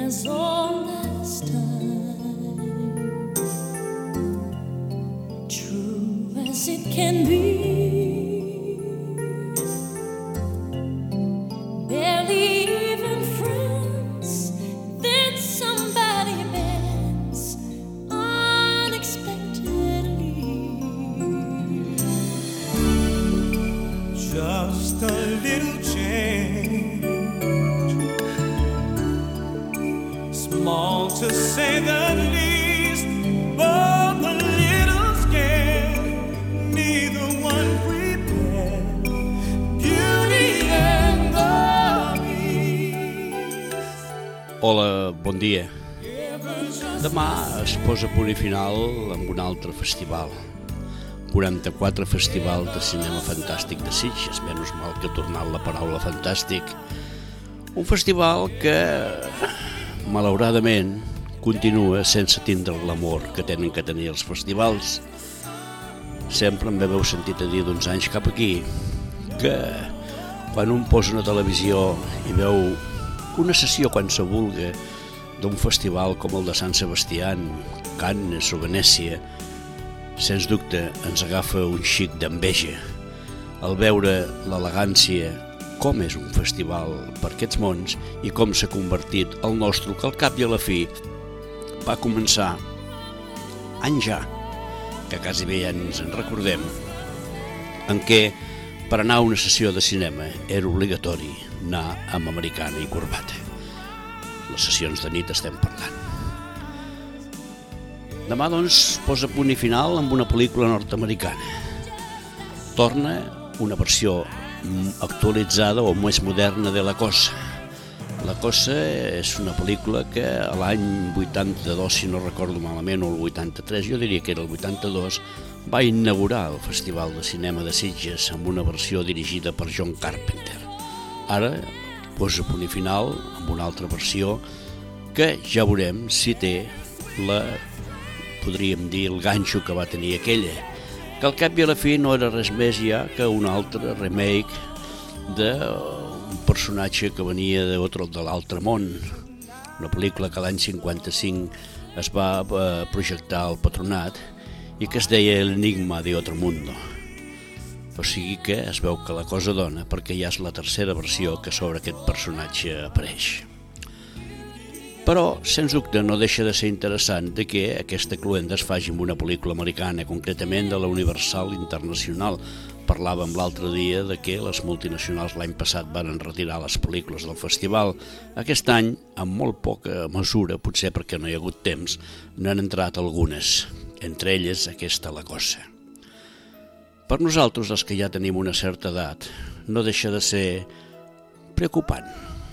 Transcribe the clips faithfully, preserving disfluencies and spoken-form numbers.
as old as time, true as it can be, barely even friends, then somebody bends unexpectedly. Just a little change, small to say the least, but a little scared, neither one prepared, Beauty and the Beast. Hola, bon dia. Demà es posa punt i final amb un altre festival. quaranta-quatre Festival de Cinema Fantàstic de Sitges, menys mal que ha tornat la paraula fantàstic. Un festival que, malauradament, continua sense tindre l'amor que tenen que tenir els festivals. Sempre em veu sentit a dir d'uns anys cap aquí que quan un posa una televisió i veu una sessió quan se vulga d'un festival com el de Sant Sebastià, Cannes o Venècia, sens dubte ens agafa un xic d'enveja al veure l'elegància, com és un festival per aquests mons i com s'ha convertit el nostre, que al cap i a la fi va començar anys ja, que quasi bé ja ens en recordem, en què per anar a una sessió de cinema era obligatori anar amb americana i corbata. Les sessions de nit estem parlant. Demà, doncs, posa punt i final amb una pel·lícula nord-americana. Torna una versió actualitzada o més moderna de La Cosa. La Cosa és una pel·lícula que a l'any vuitanta-dos, si no recordo malament, o el vuitanta-tres, jo diria que era el vuitanta-dos, va inaugurar el Festival de Cinema de Sitges amb una versió dirigida per John Carpenter. Ara posa punt i final amb una altra versió que ja veurem si té la... podríem dir el ganxo que va tenir aquella, que al cap i a la fi no era res més ja que un altre remake d'un personatge que venia de l'altre món, una pel·lícula que l'any cinquanta-cinc es va projectar al Patronat i que es deia El enigma de otro mundo. O sigui que es veu que la cosa dona perquè ja és la tercera versió que sobre aquest personatge apareix. Però, sens dubte, no deixa de ser interessant de que aquesta cluenda es faci amb una pel·lícula americana, concretament de la Universal Internacional. Parlàvem l'altre dia de que les multinacionals l'any passat van retirar les pel·lícules del festival. Aquest any, amb molt poca mesura, potser perquè no hi ha hagut temps, n'han entrat algunes, entre elles aquesta La Cosa. Per nosaltres, els que ja tenim una certa edat, no deixa de ser preocupant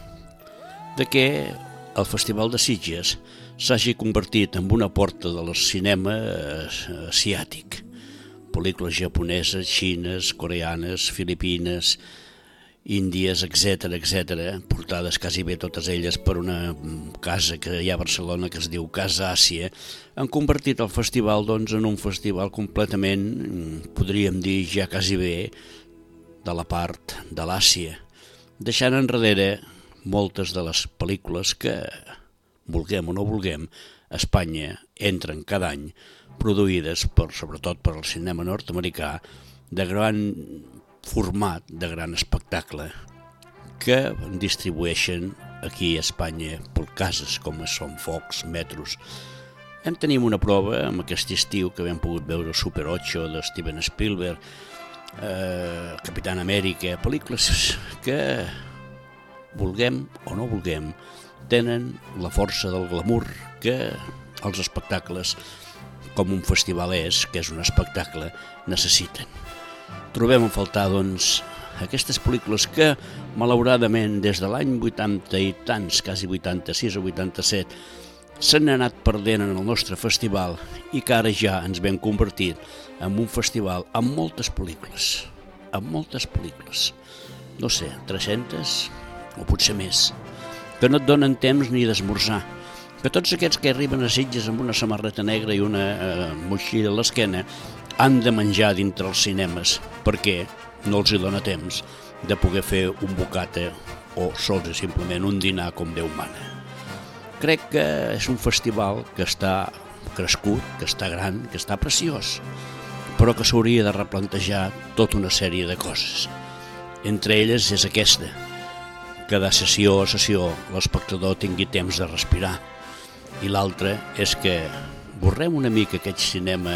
de que el Festival de Sitges s'hagi convertit en una porta del cinema asiàtic. Pel·lícules japoneses, xines, coreanes, filipines, índies, etcètera, etcètera, portades quasi bé totes elles per una casa que hi ha a Barcelona que es diu Casa Àsia, han convertit el festival doncs, en un festival completament, podríem dir ja quasi bé, de la part de l'Àsia, deixant enrere moltes de les pel·lícules que, vulguem o no vulguem, a Espanya entren cada any, produïdes per, sobretot per al cinema nord-americà, de gran format, de gran espectacle, que distribueixen aquí a Espanya per cases com són Fox, Metros. En tenim una prova amb aquest estiu que hem pogut veure Super ocho de Steven Spielberg, eh, Capitán Amèrica, pel·lícules que, vulguem o no vulguem, tenen la força del glamour que els espectacles, com un festival és, que és un espectacle, necessiten. Trobem a faltar, doncs, aquestes pel·lícules que, malauradament, des de l'any vuitanta i tants, quasi vuitanta-sis o vuitanta-set, s'han anat perdent en el nostre festival i que ara ja ens vam convertit en un festival amb moltes pel·lícules, amb moltes pel·lícules, no sé, tres-centes o potser més, que no et donen temps ni d'esmorzar, que tots aquests que arriben a Sitges amb una samarreta negra i una eh, motxilla a l'esquena han de menjar dintre els cinemes perquè no els hi dona temps de poder fer un bocata o sols simplement un dinar com Déu mana. Crec que és un festival que està crescut, que està gran, que està preciós, però que s'hauria de replantejar tota una sèrie de coses. Entre elles és aquesta, que de sessió a sessió l'espectador tingui temps de respirar, i l'altra és que borrem una mica aquest cinema,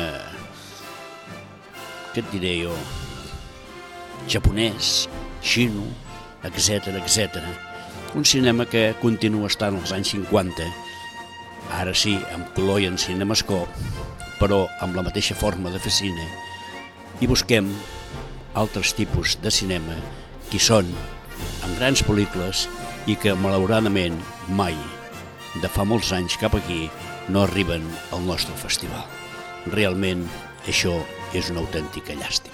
què et diré jo, japonès, xino, etcètera, etcètera. Un cinema que continua estant als anys cinquanta, ara sí, amb color i en cinemascope, però amb la mateixa forma de fer cine, i busquem altres tipus de cinema que són en grans pel·lícules i que malauradament mai, de fa molts anys cap aquí, no arriben al nostre festival. Realment això és una autèntica llàstima.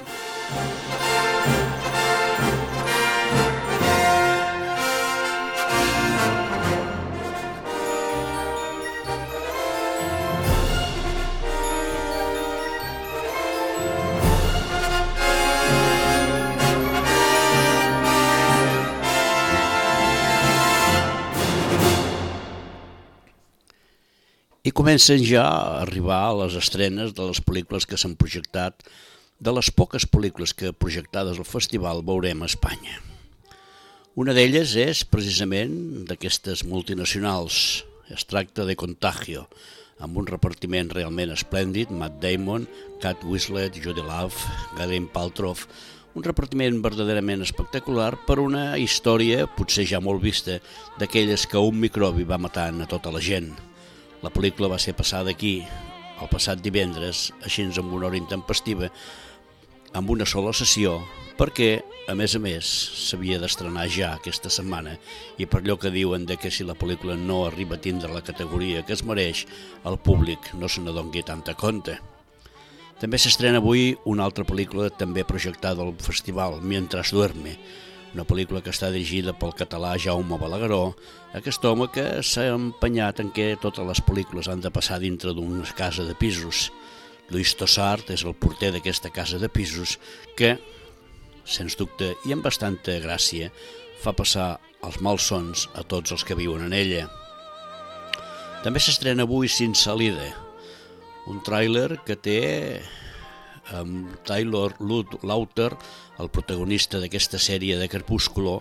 I comencen ja a arribar a les estrenes de les pel·lícules que s'han projectat, de les poques pel·lícules que projectades al festival veurem a Espanya. Una d'elles és precisament d'aquestes multinacionals. Es tracta de Contagio, amb un repartiment realment esplèndid, Matt Damon, Kate Winslet, Jude Law, Gwyneth Paltrow, un repartiment verdaderament espectacular per una història, potser ja molt vista, d'aquelles que un microbi va matant a tota la gent. La pel·lícula va ser passada aquí el passat divendres, així amb una hora intempestiva, amb una sola sessió, perquè, a més a més, s'havia d'estrenar ja aquesta setmana i per allò que diuen de que si la pel·lícula no arriba a tindre la categoria que es mereix, el públic no se n'adongui tanta compte. També s'estrena avui una altra pel·lícula també projectada al festival, Mientras duerme, una pel·lícula que està dirigida pel català Jaume Balagueró, aquest home que s'ha empenyat en què totes les pel·lícules han de passar dintre d'una casa de pisos. Lluís Tossart és el porter d'aquesta casa de pisos que, sens dubte i amb bastanta gràcia, fa passar els malsons a tots els que viuen en ella. També s'estrena avui Sin Salida, un tràiler que té amb Taylor Lautner, el protagonista d'aquesta sèrie de Crepúsculo,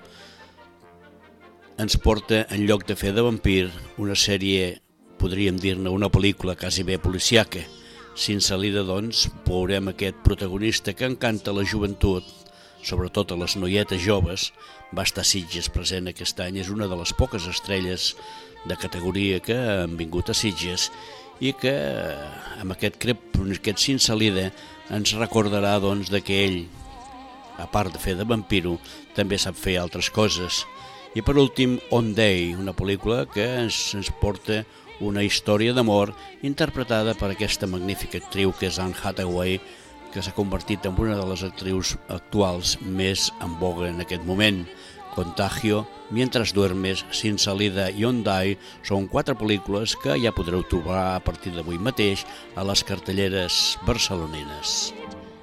ens porta, en lloc de fer de vampir, una sèrie, podríem dir-ne una pel·lícula quasi bé policiaca. Sin Salida, doncs, veurem aquest protagonista que encanta la joventut, sobretot a les noietes joves. Va estar a Sitges present aquest any, és una de les poques estrelles de categoria que han vingut a Sitges i que amb aquest, crep, aquest Sin Salida ens recordarà doncs, que ell, a part de fer de vampiro, també sap fer altres coses. I per últim, On Day, una pel·lícula que ens, ens porta una història d'amor interpretada per aquesta magnífica actriu que és Anne Hathaway, que s'ha convertit en una de les actrius actuals més en boga en aquest moment. Contagio, Mientras duermes, Sin Salida i On Day són quatre pel·lícules que ja podreu trobar a partir d'avui mateix a les cartelleres barcelonines.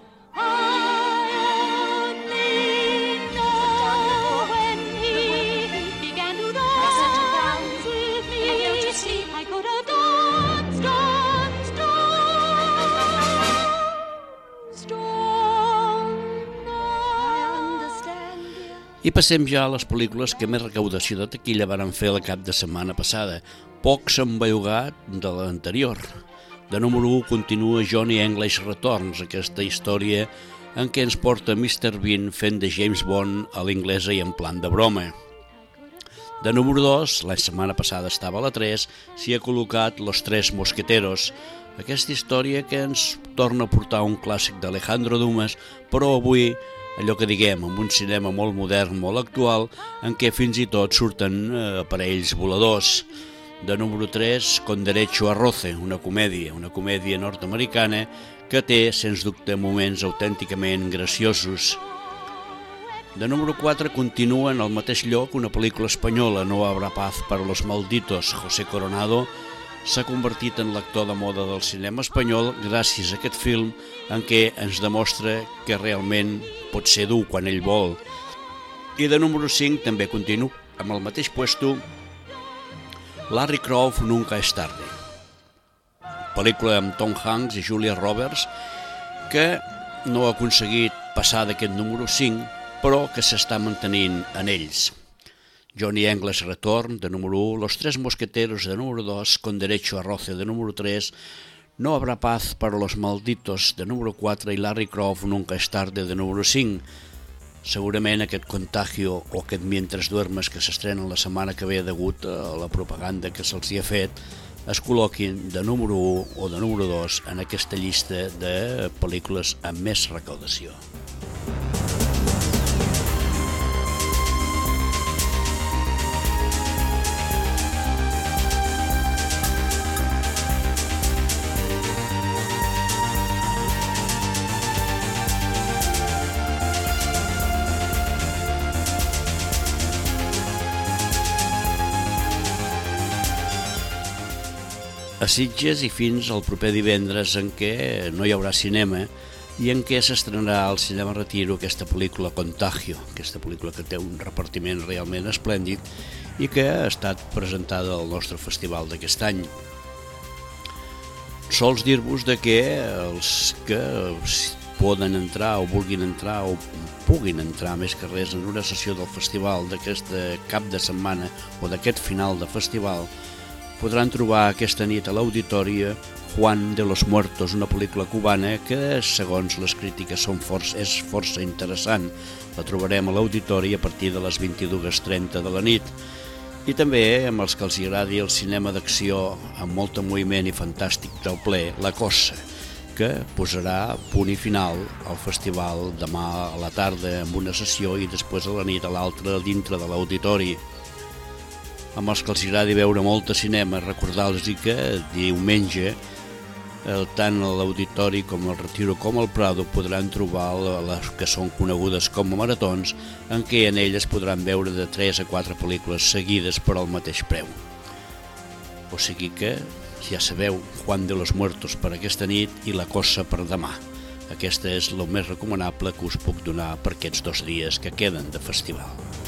I passem ja a les pel·lícules que més recaudació de taquilla varen fer el cap de setmana passada. Poc s'han bellugat de l'anterior. De número u continua Johnny English Returns, aquesta història en què ens porta mister Bean fent de James Bond a l'inglesa i en plan de broma. De número dos, la setmana passada estava a la tres, s'hi ha col·locat Los Tres Mosqueteros, aquesta història que ens torna a portar un clàssic d'Alejandro Dumas, però avui allò que diguem, amb un cinema molt modern, molt actual, en què fins i tot surten eh, aparells voladors. De número tres, Con Derecho a Roce, una comèdia, una comèdia nord-americana que té, sens dubte, moments autènticament graciosos. De número quatre, continua en el mateix lloc una pel·lícula espanyola, No habrá paz para los malditos. José Coronado s'ha convertit en l'actor de moda del cinema espanyol gràcies a aquest film en què ens demostra que realment pot ser dur quan ell vol. I de número cinc també continua amb el mateix puesto Larry Croft Nunca es tarde, pel·lícula amb Tom Hanks i Julia Roberts que no ha aconseguit passar d'aquest número cinc, però que s'està mantenint en ells. Johnny English Retorn, de número u, Los Tres Mosqueteros, de número dos, Con Derecho a Roce, de número tres, No habrá paz para los malditos, de número quatre, i Larry Croft Nunca es tarde, de número cinc. Segurament aquest Contagio o aquest Mientras duermes que s'estrena la setmana que ve degut a la propaganda que se'ls hi ha fet es col·loquin de número u o de número dos en aquesta llista de pel·lícules amb més recaudació. A Sitges i fins al proper divendres en què no hi haurà cinema i en què s'estrenarà al Cinema Retiro aquesta pel·lícula Contagio, aquesta pel·lícula que té un repartiment realment esplèndid i que ha estat presentada al nostre festival d'aquest any. Sols dir-vos de que els que poden entrar o vulguin entrar o puguin entrar més que res en una sessió del festival d'aquest cap de setmana o d'aquest final de festival podran trobar aquesta nit a l'Auditoria Juan de los Muertos, una pel·lícula cubana que, segons les crítiques, són força, és força interessant. La trobarem a l'Auditori a partir de les vint-i-dues trenta de la nit. I també, amb els que els agradi el cinema d'acció amb molt moviment i fantàstic del ple, La Cosa, que posarà punt i final al festival demà a la tarda amb una sessió i després a la nit a l'altra dintre de l'Auditori. Amb els que els agradi veure molt de cinema, recordar-los que diumenge tant a l'Auditori com al Retiro com al Prado podran trobar les que són conegudes com a maratons en què en elles podran veure de tres a quatre pel·lícules seguides per al mateix preu. O sigui que, ja sabeu, Juan de los Muertos per aquesta nit i La Cosa per demà. Aquesta és el més recomanable que us puc donar per aquests dos dies que queden de festival.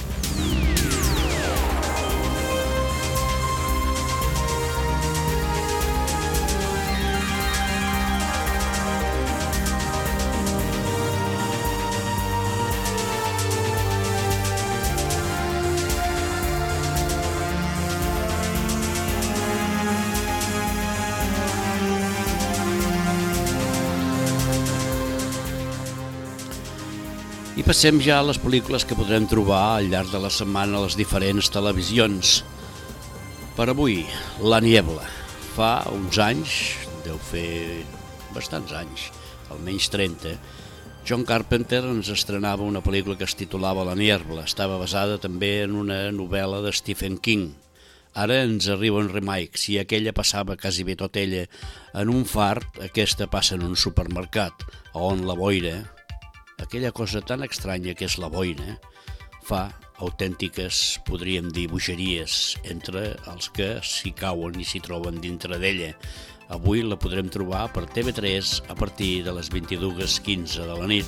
I passem ja a les pel·lícules que podrem trobar al llarg de la setmana a les diferents televisions. Per avui, La Niebla. Fa uns anys, deu fer bastants anys, almenys trenta, John Carpenter ens estrenava una pel·lícula que es titulava La Niebla. Estava basada també en una novel·la de Stephen King. Ara ens arriba un remake. Si aquella passava quasi bé tot ella en un far, aquesta passa en un supermercat, on la boira, aquella cosa tan estranya que és la boina, fa autèntiques, podríem dir, bogeries entre els que s'hi cauen i s'hi troben dintre d'ella. Avui la podrem trobar per T V tres a partir de les vint-i-dues quinze de la nit.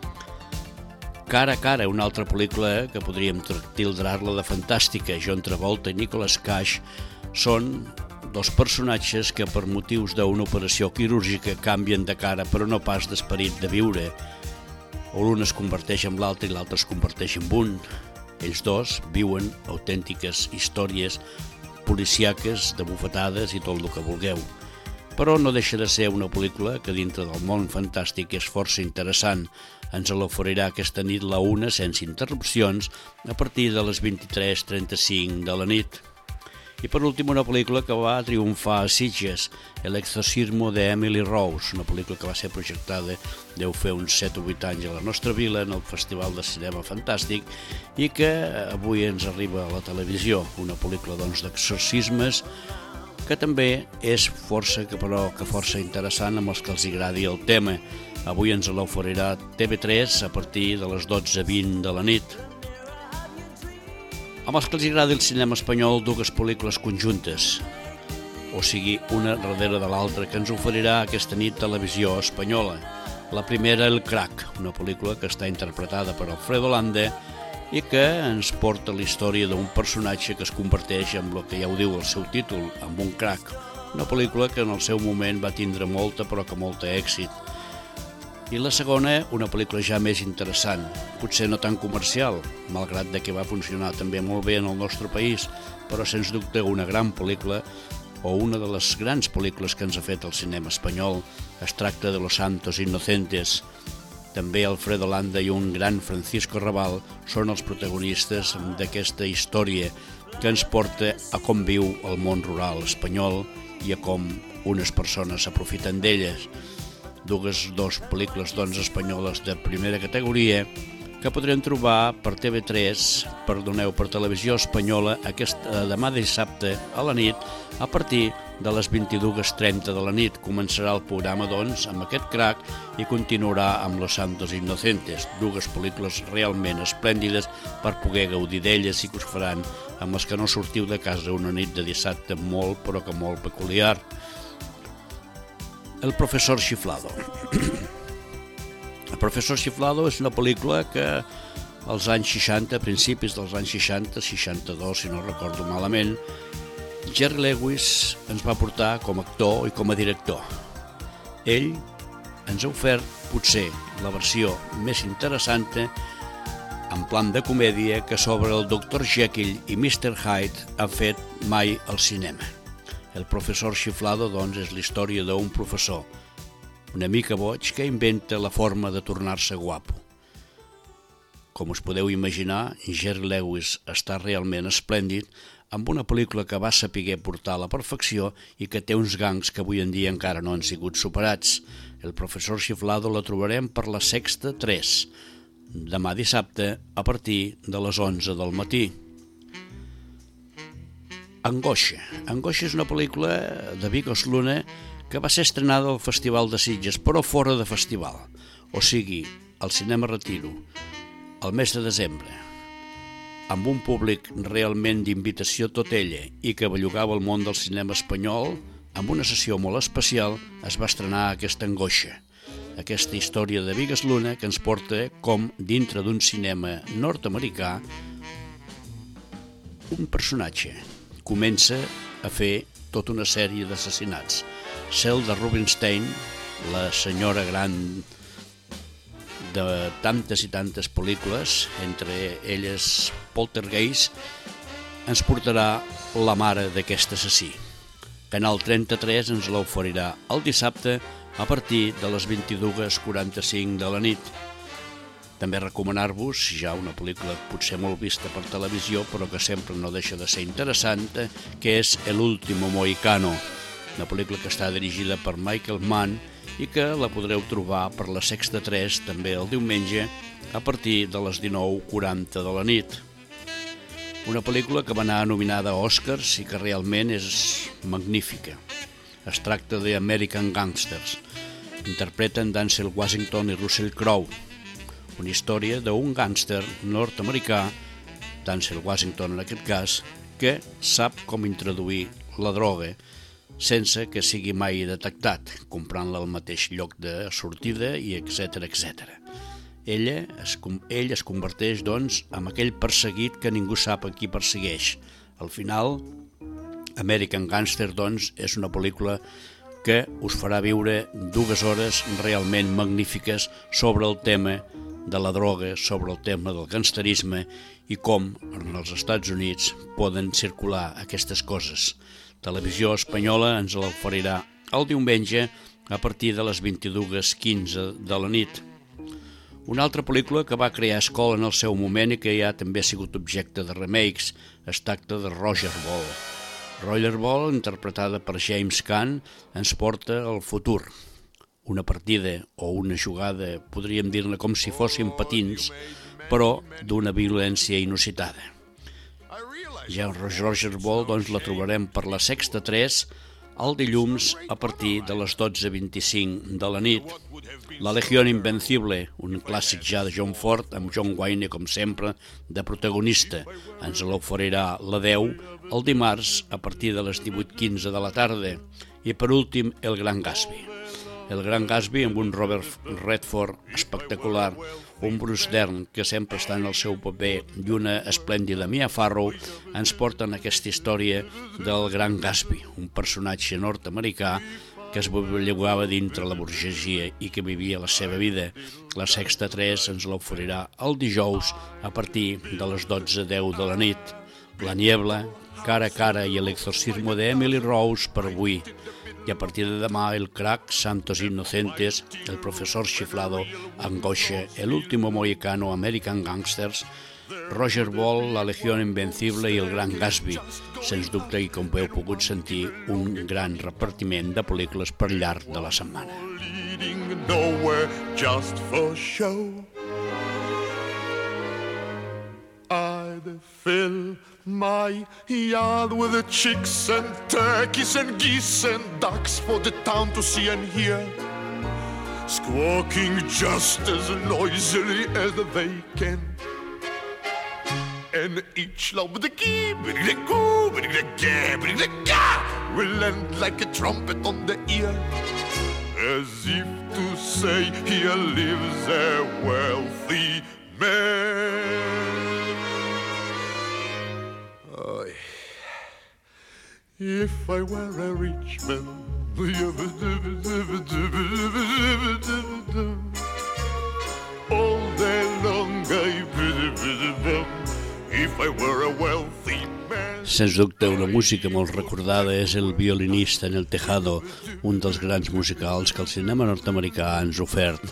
Cara a cara, una altra pel·lícula que podríem tildrar-la de fantàstica. John Travolta i Nicolas Cage són dos personatges que per motius d'una operació quirúrgica canvien de cara però no pas d'esperit de viure. O l'un es converteix en l'altre i l'altre es converteix en un. Ells dos viuen autèntiques històries policíaques, de bufetades i tot el que vulgueu. Però no deixa de ser una pel·lícula que dintre del món fantàstic és força interessant. Ens l'oferirà aquesta nit la una sense interrupcions a partir de les vint-i-tres trenta-cinc de la nit. I per últim una pel·lícula que va triomfar a Sitges, El exorcismo de Emily Rose, una pel·lícula que va ser projectada deu fer uns set o vuit anys a la nostra vila en el Festival de Cinema Fantàstic i que avui ens arriba a la televisió, una pel·lícula doncs d'exorcismes que també és força, que però que força interessant amb els que els agradi el tema. Avui ens l'oferirà T V tres a partir de les dotze vint de la nit. Amb els que els agradi el cinema espanyol, dues pel·lícules conjuntes, o sigui, una darrere de l'altra, que ens oferirà aquesta nit televisió espanyola. La primera, El Crack, una pel·lícula que està interpretada per Alfredo Landa i que ens porta la història d'un personatge que es converteix en el que ja ho diu el seu títol, en un crack. Una pel·lícula que en el seu moment va tindre molta, però que molta èxit. I la segona, una pel·lícula ja més interessant, potser no tan comercial, malgrat de que va funcionar també molt bé en el nostre país, però sens dubte una gran pel·lícula, o una de les grans pel·lícules que ens ha fet el cinema espanyol. Es tracta de Los Santos Inocentes. També Alfredo Landa i un gran Francisco Rabal són els protagonistes d'aquesta història que ens porta a com viu el món rural espanyol i a com unes persones s'aprofiten d'elles. Dues dos pel·lícules doncs espanyoles de primera categoria que podrem trobar per T V tres, perdoneu, per Televisió Espanyola aquest demà dissabte a la nit a partir de les vint-i-dues trenta de la nit. Començarà el programa doncs amb aquest crack i continuarà amb Los Santos Inocentes, dues pel·lícules realment esplèndides per poder gaudir d'elles i que us faran amb les que no sortiu de casa una nit de dissabte molt però que molt peculiar. El professor Chiflado. El professor Chiflado és una pel·lícula que als anys seixanta, a principis dels anys seixanta, seixanta-dos si no recordo malament, Jerry Lewis ens va portar com a actor i com a director. Ell ens ha ofert potser la versió més interessant en plan de comèdia que sobre el doctor Jekyll i mister Hyde ha fet mai al cinema. El professor Chiflado doncs és la història d'un professor una mica boig que inventa la forma de tornar-se guapo. Com us podeu imaginar, Jerry Lewis està realment esplèndid amb una pel·lícula que va saber portar a la perfecció i que té uns gangs que avui en dia encara no han sigut superats. El professor Chiflado la trobarem per la Sexta tres, demà dissabte a partir de les onze del matí. Angoixa. Angoixa és una pel·lícula de Vigos Luna que va ser estrenada al Festival de Sitges, però fora de festival, o sigui, al Cinema Retiro, al mes de desembre, amb un públic realment d'invitació tot ella i que bellugava el món del cinema espanyol, amb una sessió molt especial es va estrenar aquesta Angoixa, aquesta història de Vigos Luna que ens porta com, dintre d'un cinema nord-americà, un personatge comença a fer tota una sèrie d'assassinats. Zelda Rubinstein, la senyora gran de tantes i tantes pel·lícules, entre elles Poltergeist, ens portarà la mare d'aquest assassí. Canal trenta-tres ens l'oferirà el dissabte a partir de les vint-i-dues quaranta-cinc de la nit. També recomanar-vos ja una pel·lícula potser molt vista per televisió, però que sempre no deixa de ser interessant, que és El último mohicano, una pel·lícula que està dirigida per Michael Mann i que la podreu trobar per la Sexta tres també el diumenge a partir de les dinou quaranta de la nit. Una pel·lícula que va anar nominada a Oscars i que realment és magnífica. Es tracta de American Gangsters. Interpreten Denzel Washington i Russell Crowe. Una història d'un gàngster nord-americà, Denzel Washington en aquest cas, que sap com introduir la droga sense que sigui mai detectat, comprant-la al mateix lloc de sortida i etcètera etcètera. Ella es, ell es converteix, doncs, en aquell perseguit que ningú sap a qui persegueix. Al final, American Gangster, doncs, és una pel·lícula que us farà viure dues hores realment magnífiques sobre el tema de la droga, sobre el tema del gangsterisme i com en els Estats Units poden circular aquestes coses. Televisió Espanyola ens l'oferirà el diumenge a partir de les vint-i-dues quinze de la nit. Una altra pel·lícula que va crear escola en el seu moment i que ja també ha sigut objecte de remakes es tracta de Rollerball. Rollerball, interpretada per James Caan, ens porta al futur. Una partida o una jugada, podríem dir-ne com si fossin patins, però d'una violència inusitada. Ja en Rollerball doncs, la trobarem per la Sexta tres el dilluns a partir de les dotze vint-i-cinc de la nit. La Legión Invencible, un clàssic ja de John Ford, amb John Wayne, com sempre, de protagonista. Ens l'oferirà la deu el dimarts a partir de les divuit quinze de la tarda. I per últim, El Gran Gatsby. El Gran Gatsby amb un Robert Redford espectacular, un Bruce Dern que sempre està en el seu paper i una esplèndida Mia Farrow ens porten aquesta història del Gran Gatsby, un personatge nord-americà que es bellugava dintre la burgesia i que vivia la seva vida. La Sexta tres ens l'oferirà el dijous a partir de les dotze deu de la nit. La Niebla, Cara a cara i el exorcismo de Emily Rose per avui. Y a partir de demà el Crack, Santos Inocentes, el Profesor Chiflado, Angoixa, El último mohicano, American Gangsters, Roger Ball, La Legió Invencible i el Gran Gatsby. Sens dubte, i com heu pogut sentir, un gran repartiment de pel·lícules per llarg de la setmana. I'd fill my yard with the chicks and turkeys and geese and ducks for the town to see and hear, squawking just as noisily as they can. And each love the key, biddy-da-goo, biddy-da-ga, biddy-da-ga, will end like a trumpet on the ear, as if to say, here lives a wealthy man. Oh, if I were a rich man, all day long I if I were a wealthy man. Sens dubte, una música molt recordada és El violinista en el tejado, un dels grans musicals que el cinema nord-americà ens ha ofert.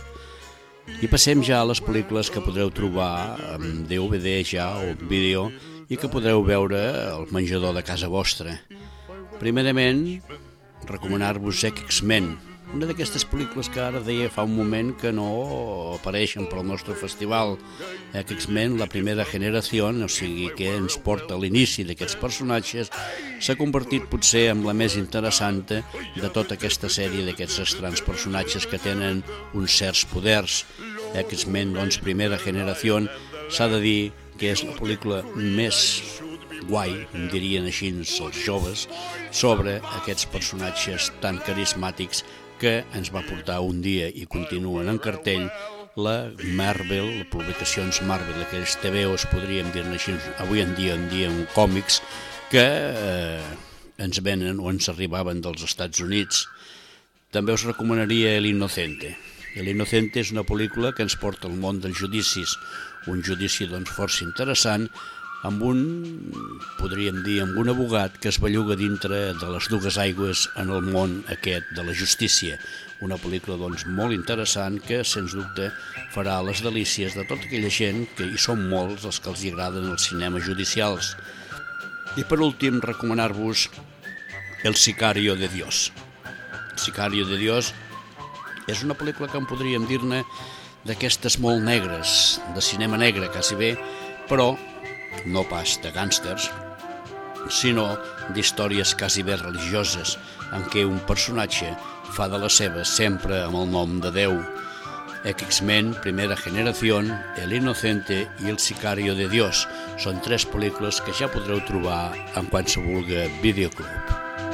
I passem ja a les pel·lícules que podreu trobar en D V D ja o en vídeo i que podreu veure al menjador de casa vostra. Primerament, recomanar-vos X-Men, una d'aquestes pel·lícules que ara deia fa un moment que no apareixen pel nostre festival. X-Men, la primera generació, o sigui que ens porta a l'inici d'aquests personatges, s'ha convertit potser en la més interessant de tota aquesta sèrie d'aquests estrans personatges que tenen uns certs poders. X-Men, doncs, primera generació, s'ha de dir que és la pel·lícula més guai, em dirien així els joves, sobre aquests personatges tan carismàtics que ens va portar un dia i continuen en cartell la Marvel, les publicacions Marvel, aquells T V Os, podríem dir-ne així, avui en dia en dia en còmics, que eh, ens venen o ens arribaven dels Estats Units. També us recomanaria El Inocente. El Inocente és una pel·lícula que ens porta al món dels judicis, un judici doncs força interessant, amb un, podríem dir, amb un abogat que es belluga dintre de les dues aigües en el món aquest de la justícia. Una pel·lícula doncs molt interessant que, sens dubte, farà les delícies de tota aquella gent, que hi són molts els que els agraden els cinemes judicials. I per últim, recomanar-vos El Sicario de Dios. El Sicario de Dios és una pel·lícula que en podríem dir-ne d'aquestes molt negres, de cinema negre, quasi bé, però no pas de gàngsters, sinó d'històries quasi bé religioses, en què un personatge fa de la seva sempre amb el nom de Déu. X-Men, Primera Generación, El Inocente i El Sicario de Dios són tres pel·lícules que ja podreu trobar en qualsevol videoclub.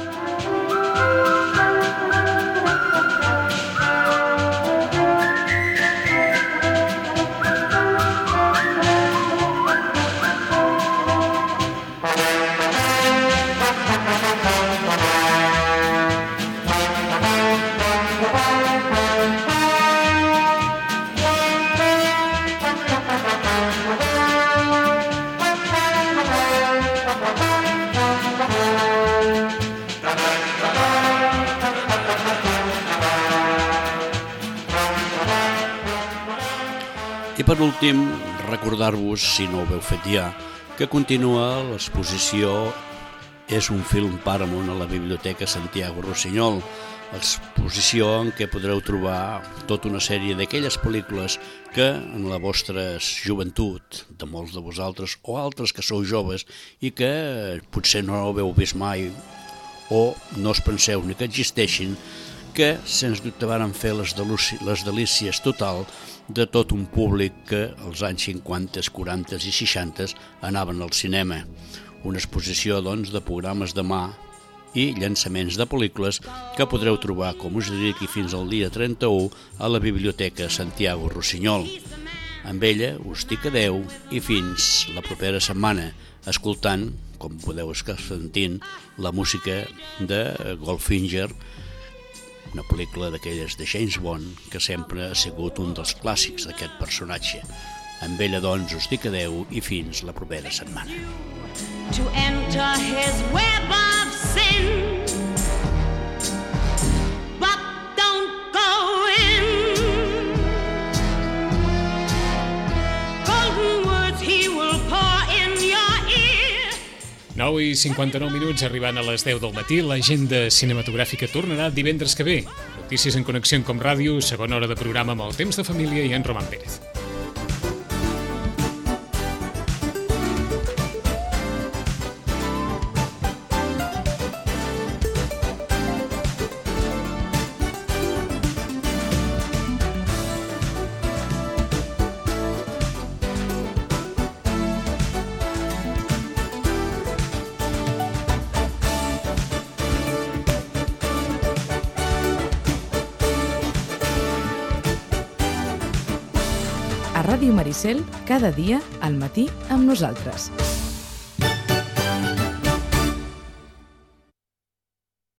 I per últim, recordar-vos, si no ho heu fet ja, que continua l'exposició És un film Paramount a la Biblioteca Santiago Rossinyol, exposició en què podreu trobar tota una sèrie d'aquelles pel·lícules que en la vostra joventut, de molts de vosaltres o altres que sou joves i que potser no heu vist mai o no us penseu ni que existeixin, que sens dubte varen fer les, les delícies total de tot un públic que als anys cinquanta, quaranta i seixanta anaven al cinema. Una exposició doncs, de programes de mà i llançaments de pel·lícules que podreu trobar, com us he dit, aquí fins al dia trenta-u a la Biblioteca Santiago Rossinyol. Amb ella us dic adeu i fins la propera setmana, escoltant, com podeu estar sentint, la música de Goldfinger, una pel·lícula d'aquelles de James Bond que sempre ha sigut un dels clàssics d'aquest personatge. Amb ella, doncs, us dic adeu i fins la propera setmana. To enter his web of sin, but don't go in. Golden words he will pour in your ear. nou i cinquanta-nou minuts, arribant a les deu del matí. L'agenda cinematogràfica tornarà divendres que ve. Notícies en connexió amb Com Ràdio, segona hora de programa amb el Temps de Família i en Roman Pérez. A Ràdio Maricel, cada dia al matí amb nosaltres.